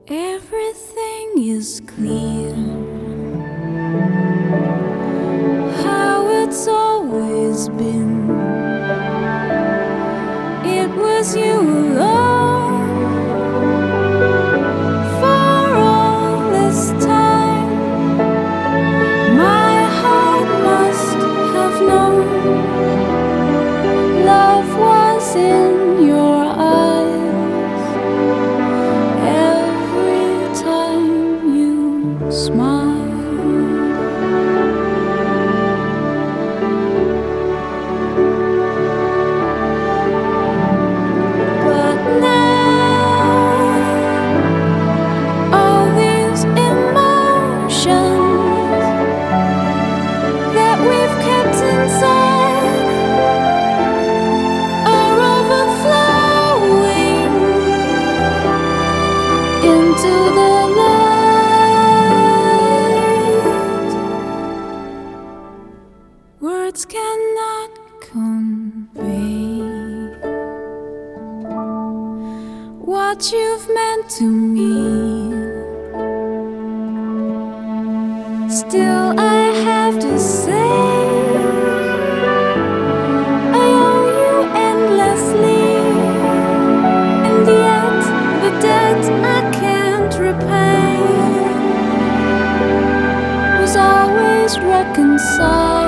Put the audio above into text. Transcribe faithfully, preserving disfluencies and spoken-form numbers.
Everything is clear, how it's always been. It was you alone for all this time. My heart must have known love was in your eyes every time you smile. Into the light, words cannot convey what you've meant to me. Still I have to say I owe you endlessly, and yet the debt I can't repay was always reconciled.